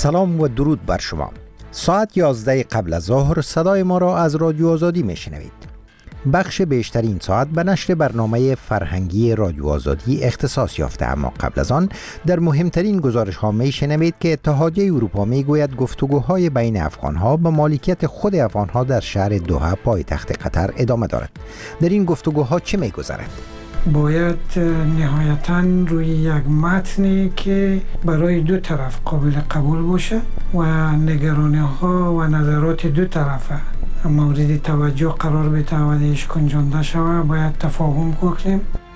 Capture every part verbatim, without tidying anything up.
سلام و درود بر شما. ساعت یازده قبل از ظهر صدای ما را از رادیو آزادی میشنوید. بخش بیشتر این ساعت به نشر برنامه فرهنگی رادیو آزادی اختصاص یافته، اما قبل از آن در مهمترین گزارش ها میشنوید که اتحادیه اروپا میگوید گفتگوهای بین افغان ها به مالکیت خود افغان ها در شهر دوحه پایتخت قطر ادامه دارد. در این گفتگوها چه میگذرد؟ باید نهایتاً روی یک متنی که برای دو طرف قابل قبول باشه و نگرانی ها و نظرات دو طرفه مورد توجه قرار بده و دیش گنجانده شود. باید تفاهم کنیم.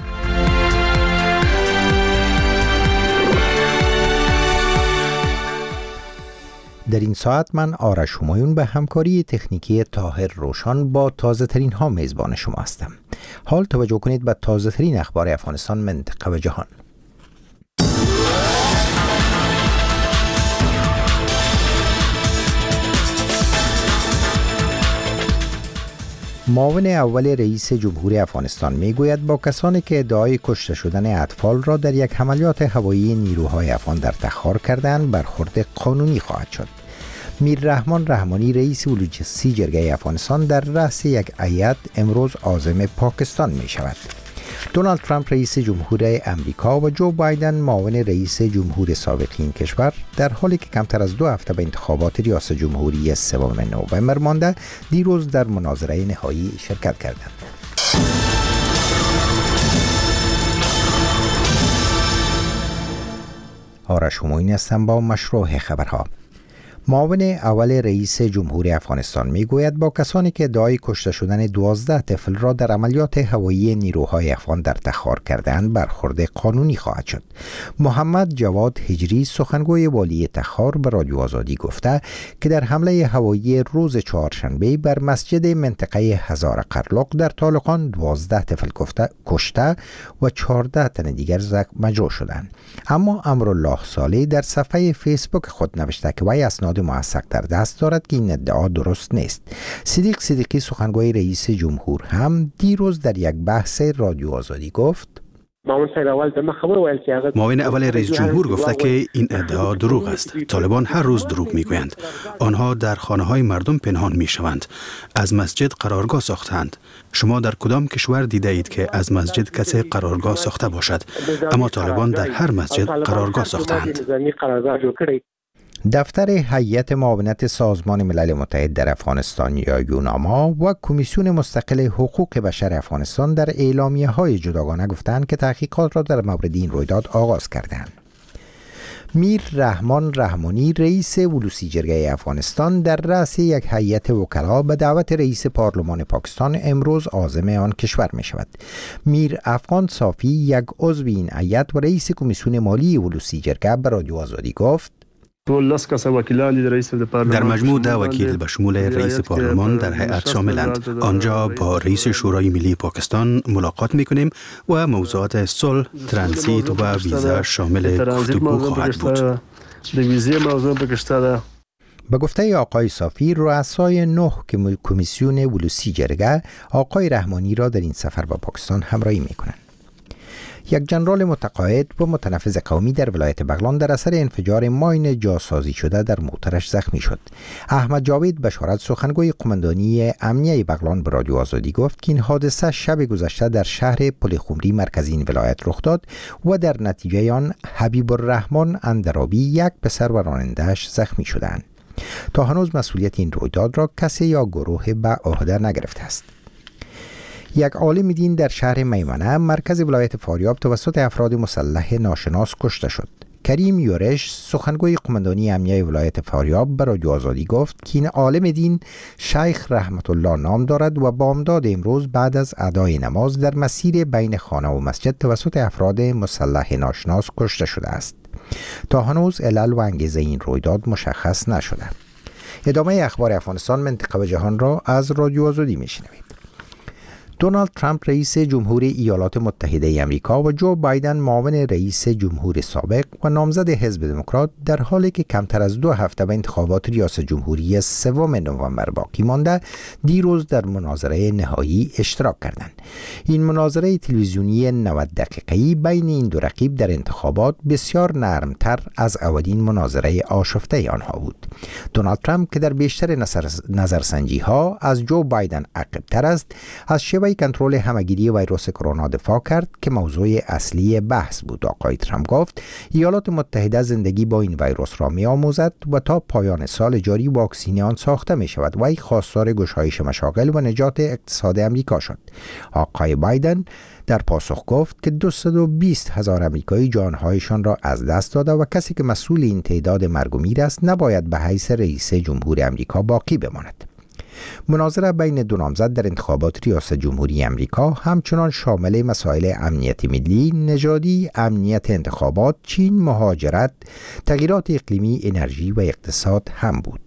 در این ساعت من آرش همایون به همکاری تکنیکی طاهر روشان با تازه ترین ها میزبان شما هستم. حال توجه کنید به تازه ترین اخبار افغانستان، منطقه و جهان. معاون اول رئیس جمهور افغانستان میگوید با کسانی که ادعای کشته شدن اطفال را در یک عملیات هوایی نیروهای افغان در تخار کردند برخورد قانونی خواهد شد. میر رحمان رحمانی رئیس بلوچستانی جرگه افغانستان در رأس یک هیئت امروز عازم پاکستان می شود. دونالد ترامپ رئیس جمهور امریکا و جو بایدن معاون رئیس جمهور سابق این کشور در حالی که کمتر از دو هفته به انتخابات ریاست جمهوری سوم نوامبر مانده دیروز در مناظره نهایی شرکت کردند. آرش همایون هستم با مشروع خبرها. معاون اول رئیس جمهور افغانستان میگوید با کسانی که ادعای کشته شدن دوازده طفل را در عملیات هوایی نیروهای افغان در تخار کردند برخورد قانونی خواهد شد. محمد جواد هجری سخنگوی والی تخار به رادیو آزادی گفته که در حمله هوایی روز چهارشنبه بر مسجد منطقه هزار قرلق در طالقان دوازده طفل کشته و چهارده تن دیگر زخم مجروح شدند. اما امرالله صالح در صفحه فیسبوک خود نوشته که وی اسناد موثق در دست دارد که این ادعا درست نیست. صدیق صدیقی سخنگوی رئیس جمهور هم دیروز در یک بحث رادیو آزادی گفت معاون اول رئیس جمهور گفته که این ادعا دروغ است. طالبان هر روز دروغ میگویند. آنها در خانه های مردم پنهان میشوند. از مسجد قرارگاه ساختند. شما در کدام کشور دیده اید که از مسجد کسی قرارگاه ساخته باشد؟ اما طالبان در هر مسجد قرارگاه ساختند. دفتر هیئت معاونت سازمان ملل متحد در افغانستان یا یوناما و کمیسیون مستقل حقوق بشر افغانستان در اعلامیه های جداگانه گفتند که تحقیقات را در مورد این رویداد آغاز کردند. میر رحمان رحمانی رئیس ولوسی جرگه افغانستان در رأس یک هیئت وکلا به دعوت رئیس پارلمان پاکستان امروز عازم آن کشور می شود. میر افغان صافی یک عضو این هیئت و رئیس کمیسیون مالی ولوسی جرگه به رادیو آزادی گفت در مجموع ده وکیل به شمول رئیس پارلمان در هیئت شاملند. آنجا با رئیس شورای ملی پاکستان ملاقات میکنیم و موضوعات صلح، ترانزیت و ویزا شامل گفتگو خواهد بود. به گفته آقای صافی، رؤسای نه کمیسیون ولوسی جرگه آقای رحمانی را در این سفر به پاکستان همراهی میکنند. یک جنرال متقاعد و متنفذ قومی در ولایت بغلان در اثر انفجار ماین جاسازی شده در موترش زخمی شد. احمد جاوید بشارت سخنگوی قماندانی امنیه بغلان به رادیو آزادی گفت که این حادثه شب گذشته در شهر پلخمری مرکزی این ولایت رخ داد و در نتیجه آن حبیب الرحمن اندرابی یک پسر و راننده‌اش زخمی شدند. تا هنوز مسئولیت این رویداد را کسی یا گروه به عهده نگرفته است. یک عالم دین در شهر میمنه مرکز ولایت فاریاب توسط افراد مسلح ناشناس کشته شد. کریم یورش سخنگوی قماندانی امنیه ولایت فاریاب به رادیو آزادی گفت که این عالم دین شیخ رحمت الله نام دارد و بامداد امروز بعد از ادای نماز در مسیر بین خانه و مسجد توسط افراد مسلح ناشناس کشته شده است. تا هنوز علل و انگیزه این رویداد مشخص نشده. ادامه اخبار افغانستان، منطقه و جهان را از رادیو آزادی میشنوید. دونالد ترامپ رئیس جمهور ایالات متحده آمریکا و جو بایدن معاون رئیس جمهور سابق و نامزد حزب دموکرات در حالی که کمتر از دو هفته به انتخابات ریاست جمهوری سوم نوامبر باقی مانده دیروز در مناظره نهایی اشتراک کردند. این مناظره تلویزیونی نود دقیقه‌ای بین این دو رقیب در انتخابات بسیار نرمتر از اولین مناظره آشفته آنها بود. دونالد ترامپ که در بیشتر نظرسنجی ها از جو بایدن عقب‌تر است، از شیوه کنترل همهگیری ویروس کرونا دفاع کرد که موضوع اصلی بحث بود. آقای ترامپ گفت ایالات متحده زندگی با این ویروس را می آموزد و تا پایان سال جاری واکسن آن ساخته می شود. وی خواستار گشایش مشاغل و نجات اقتصاد امریکا شد. آقای بایدن در پاسخ گفت که دویست و بیست هزار امریکایی جانهایشان را از دست داده و کسی که مسئول این تعداد مرگ و میر است نباید به حیث رئیس جمهور امریکا باقی بماند. مناظره بین دو نامزد در انتخابات ریاست جمهوری امریکا همچنان شامل مسائل امنیت ملی، نژادی، امنیت انتخابات، چین، مهاجرت، تغییرات اقلیمی، انرژی و اقتصاد هم بود.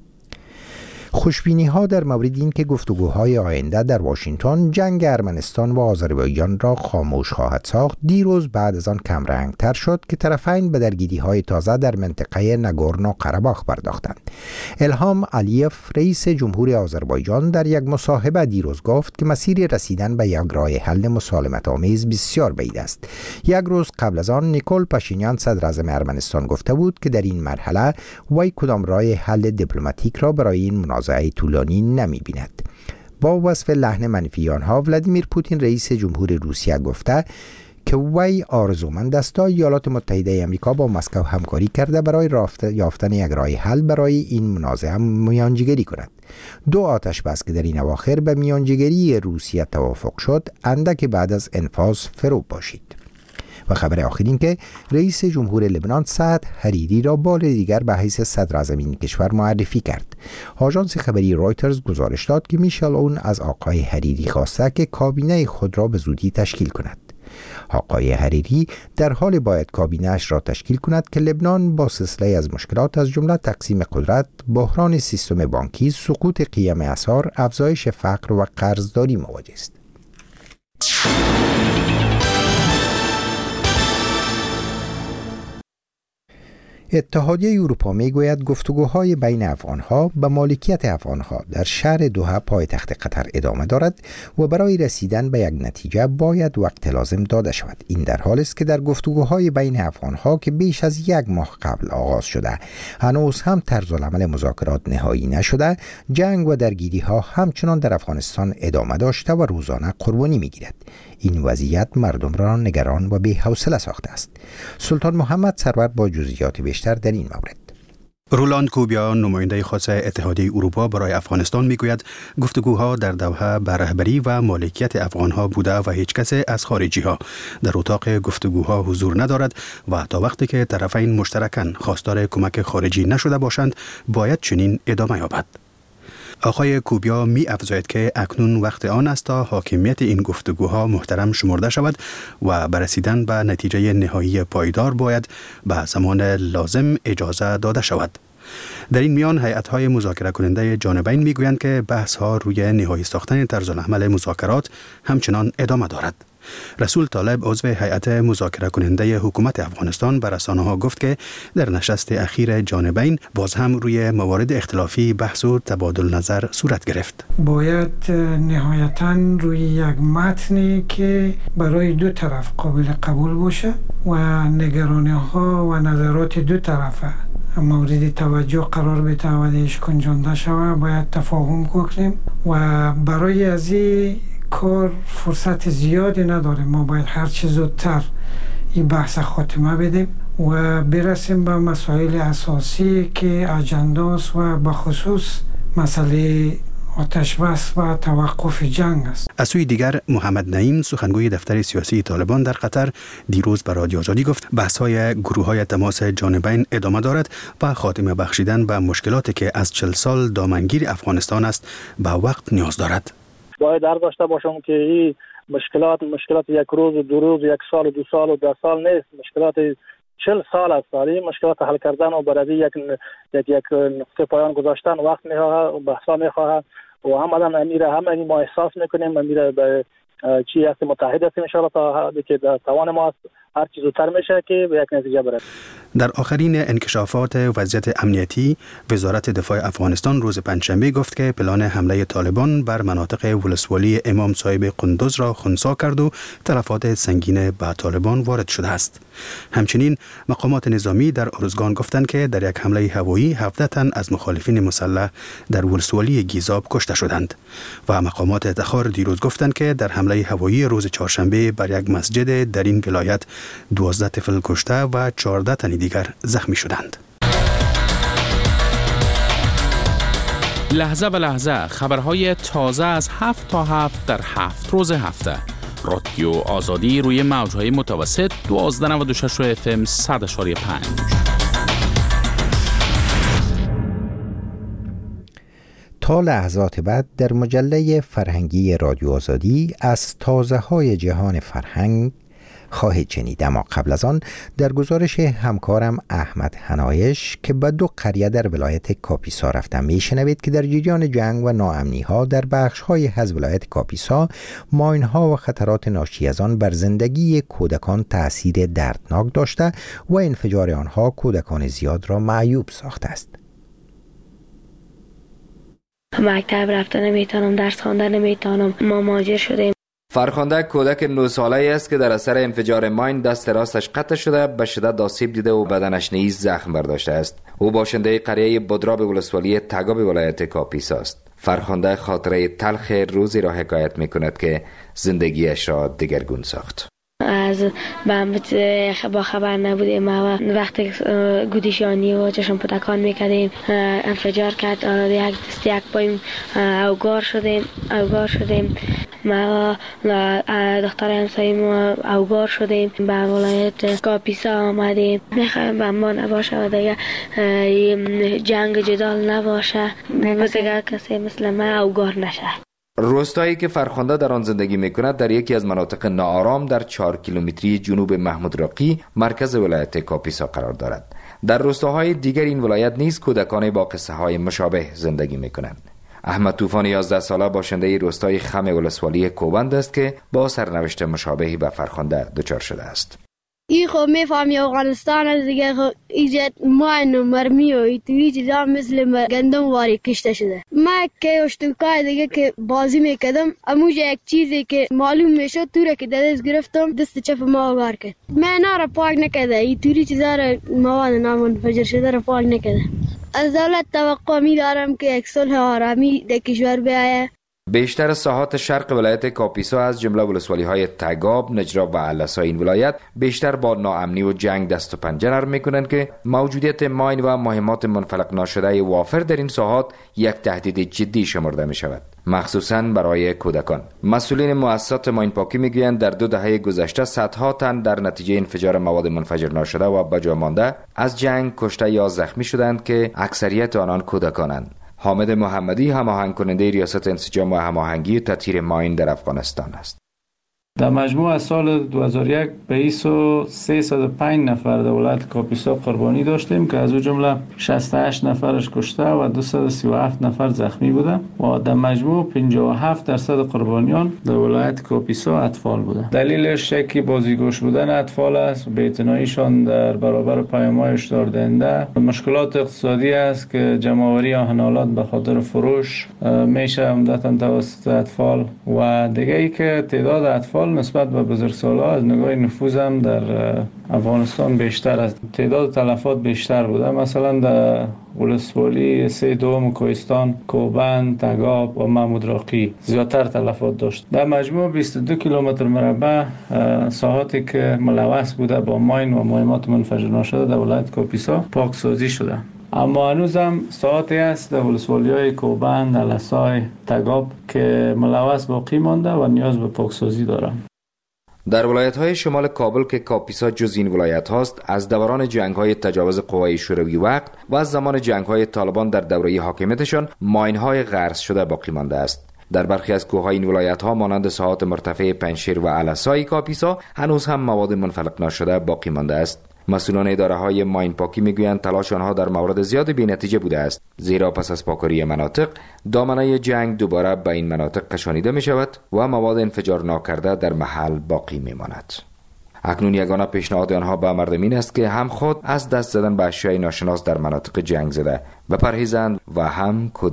خوشبینی ها در مورد این که گفتگوهای آینده در واشنگتن جنگ ارمنستان و آذربایجان را خاموش خواهد ساخت دیروز بعد از آن کم رنگ تر شد که طرفین به درگیری های تازه در منطقه ناگورنو قره‌باخ پرداختند. الهام علیف رئیس جمهور آذربایجان در یک مصاحبه دیروز گفت که مسیر رسیدن به یک راه حل مسالمت آمیز بسیار بعید است. یک روز قبل از آن نیکول پاشینیان صدر اعظم ارمنستان گفته بود که در این مرحله وی کدام راه حل دیپلماتیک را برای این مناظره طولانی نمی بیند. با وصف لحن منفی آنها ولادیمیر پوتین رئیس جمهور روسیه گفته که وی آرزومند است تا ایالات متحده آمریکا با مسکو همکاری کرده برای یافتن یک راه حل برای این منازعه میانجیگری کند. دو آتش بس که در این اواخر به میانجیگری روسیه توافق شد اندک بعد از انفاذ فرو باشید. و خبر آخر این که رئیس جمهور لبنان سعد حریری را بار دیگر به حیث صدر اعظم این کشور معرفی کرد. آژانس خبری رایترز گزارش داد که میشل اون از آقای حریری خواسته که کابینه خود را به زودی تشکیل کند. آقای حریری در حال باید کابینه‌اش را تشکیل کند که لبنان با سلسله از مشکلات از جمله تقسیم قدرت، بحران سیستم بانکی، سقوط قیم اسعار، افزایش فقر و قرضداری مواجه است. اتحادیه اروپا میگوید گفتگوهای بین افغانها به مالکیت افغانها در شهر دوحه پایتخت قطر ادامه دارد و برای رسیدن به یک نتیجه باید وقت لازم داده شود. این در حالی است که در گفتگوهای بین افغانها که بیش از یک ماه قبل آغاز شده هنوز هم طرز العمل مذاکرات نهایی نشده، جنگ و درگیری ها همچنان در افغانستان ادامه داشته و روزانه قربانی میگیرد. این وضعیت مردم را نگران و بی‌حوصله ساخته است. سلطان محمد سرور با جزئیات بیشتر در این مورد. رولاند کوبیا نماینده خاص اتحادیه اروپا برای افغانستان میگوید گفتگوها در دوحه به رهبری و مالکیت افغانها بوده و هیچ کس از خارجی ها در اتاق گفتگوها حضور ندارد و تا وقتی که طرفین مشترکاً خواستار کمک خارجی نشده باشند باید چنین ادامه یابد. آقای کوبیا می افزاید که اکنون وقت آن است تا حاکمیت این گفتگوها محترم شمرده شود و برسیدن به نتیجه نهایی پایدار باید به زمان لازم اجازه داده شود. در این میان هیئت‌های مذاکره کننده جانبین میگویند که بحث‌ها روی نهایی ساختن طرز العمل مذاکرات همچنان ادامه دارد. رسول طالب عضو هیئت مذاکره کننده حکومت افغانستان به رسانه‌ها گفت که در نشست اخیر جانبین باز هم روی موارد اختلافی بحث و تبادل نظر صورت گرفت. باید نهایتاً روی یک متنی که برای دو طرف قابل قبول باشه و نگرانی‌ها و نظرات دو طرفه مورد توجه قرار بده و دیش کنجانده شوه باید تفاهم کنیم و برای از این کار فرصت زیادی نداریم. ما باید هر چه زودتر این بحث خاتمه بدیم و برسیم به مسائل اساسی که اجنداست و به خصوص مسئله آتش بس و توقف جنگ است. از سوی دیگر محمد نعیم سخنگوی دفتر سیاسی طالبان در قطر دیروز به رادیو آزادی گفت بحث‌های گروه‌های تماس جانبین ادامه دارد و خاتمه بخشیدن به مشکلاتی که از چهل سال دامنگیر افغانستان است به وقت نیاز دارد. باید در داشته باشم که این مشکلات مشکلات یک روز و دو روز، یک سال و دو سال و ده سال نیست، مشکلات چهل سال است. این مشکلات حل کردن و برای یک یک یک نقطه پایان گذاشتن وقت می‌خواهد و بحثا می‌خواهد و هم آدم امیره هم این ما احساس میکنیم امیره به چی هست متحد هستیم ان شاء الله تا که در توان ما هر چیز زودتر میشه که به یک نتیجه برسیم. در آخرین انکشافات وضعیت امنیتی، وزارت دفاع افغانستان روز پنجشنبه گفت که پلان حمله طالبان بر مناطق ولسوالی امام صاحب قندوز را خنثی کرد و تلفات سنگین به طالبان وارد شده است. همچنین مقامات نظامی در ارزگان گفتند که در یک حمله هوایی هفده تن از مخالفین مسلح در ولسوالی گیزاب کشته شدند و مقامات تخار دیروز گفتند که در حمله هوایی روز چهارشنبه بر یک مسجد در این ولایت دوازده طفل کشته و چهارده تن دیگر زخمی شدند. لحظه به لحظه خبرهای تازه از هفت تا هفت در هفت روز هفته. رادیو آزادی روی موجهای متوسط دوازده نود و شش اف ام صد و پنج. تا لحظات بعد در مجله فرهنگی رادیو آزادی از تازه های جهان فرهنگ خواهید شنید. اما قبل از آن در گزارش همکارم احمد حنایش که به دو قریه در ولایت کاپیسا رفتن میشنوید که در جریان جنگ و ناامنی ها در بخش های از ولایت کاپیسا ماین ها و خطرات ناشی از آن بر زندگی کودکان تأثیر دردناک داشته و انفجار آنها کودکان زیاد را معیوب ساخته است. مکتب رفتن نمیتونم، درس خواندن نمیتونم، ما مهاجر شدیم. فرخنده کودک نه ساله است که در اثر انفجار ماین دست راستش قطع شده، به شدت آسیب دیده و بدنش نیز زخم برداشته است. او باشنده قریه بدراب ولسوالی تگاب ولایت کاپیسا است. فرخنده خاطره تلخ روزی را حکایت میکند که زندگیش را دگرگون ساخت. از بمب با خبر نبودیم و وقتی گودیشانی و چشم پتکان میکردیم انفجار کرد. یک دست یک پایم اوگار شدیم اوگار شدیم ما و دختر همساییم اوگار شدیم. به ولایت کاپیسا آمدیم. میخوایم بمبا نباشه و دیگه جنگ جدال نباشه، دیگه کسی مثل من اوگار نشه. روستایی که فرخنده در آن زندگی میکند در یکی از مناطق ناآرام در چهار کیلومتری جنوب محمود راقی مرکز ولایت کاپیسا قرار دارد. در روستاهای دیگر این ولایت نیز کودکان با قصه های مشابه زندگی میکنند. احمد طوفان یازده ساله باشنده روستای خم ولسوالی کوبند است که با سرنوشت مشابهی به فرخنده دچار شده است. ای خو میفهمی افغانستان از دیگه خو ایجاد ماین و مرمی و ایتوی چیزا مثل گندم واری کشته شده. من که اشتباکای دیگه که بازی میکردم اموجه یک چیزی که معلوم میشد توره که دست گرفتم دست چپ ما وار کرد. من نارا پاک نکرده ایتوی چیزا را مواد نامنفجر شده را پاک نکرده. از دولت توقع می دارم که یک صلح آرامی در کشور بیاید. بیشتر ساحات شرق ولایت کاپیسا از جمله ولسوالی های تگاب، نجراب و علسای این ولایت بیشتر با ناامنی و جنگ دست و پنجه نرم میکنند که موجودیت ماین و مهمات منفلق ناشده وافر در این ساحات یک تهدید جدی شمرده می شود، مخصوصاً برای کودکان. مسئولین مؤسسات ماین پاکی میگویند در دو دهه گذشته صدها تن در نتیجه انفجار مواد منفجر ناشده و بجا مانده از جنگ کشته یا زخمی شدند که اکثریت آنان کودکانند. حامد محمدی هماهنگ کننده ریاست انسجام و هماهنگی و تطهیر ماین در افغانستان است. در مجموع از سال دو هزار و یک به بیست و سیصد و پنج نفر در ولایت کاپیسا قربانی داشتیم که از او جمله شصت و هشت نفرش کشته و دویست و سی و هفت نفر زخمی بودند و در مجموع پنجاه و هفت درصد قربانیان در ولایت کاپیسا اطفال بودند. دلیلش یکی بازیگوش بودن اطفال است، بی‌اعتناییشان در برابر پیام‌های هشدار دهنده. مشکلات اقتصادی است که جمع‌آوری آهن‌آلات به خاطر فروش میشه عمدتاً توسط اطفال و دیگه ای که تعداد اطفال نسبت به بزرگسال‌ها از نگاه نفوذ هم در افغانستان بیشتر است. تعداد تلفات بیشتر بوده. مثلا در ولسوالی سه دوم کوهستان، کوبند، تگاب و محمود راقی زیادتر تلفات داشت. در مجموع بیست و دو کیلومتر مربع ساحاتی که ملوث بوده با ماین و مهمات منفجر ناشده در ولایت کاپیسا پاکسازی شده. اما هنوز هم ساعتی است در ولسوالی های کوبند، علسای، تگاب که ملوث باقی مانده و نیاز به پاکسازی داره. در ولایت‌های شمال کابل که کاپیسا جز این ولایت هاست، از دوران جنگ‌های تجاوز قوای شوروی وقت و از زمان جنگ‌های طالبان در دوره حاکمیتشان ماین‌های غرس شده باقی مانده است. در برخی از کوه‌های این ولایت‌ها مانند ساحات مرتفع پنجشیر و علسای کاپیسا هنوز هم مواد منفلق ناشده باقی مانده است. مسئولان اداره های ماین پاکی میگویند تلاش آنها در مورد زیاد بی‌نتیجه بوده است، زیرا پس از پاکاری مناطق دامنه جنگ دوباره به این مناطق کشانیده می شود و مواد انفجار ناکرده در محل باقی می ماند. اکنون یگانه پیشنهاد آنها به مردم این است که هم خود از دست زدن به اشیاء ناشناس در مناطق جنگ زده بپرهیزند و هم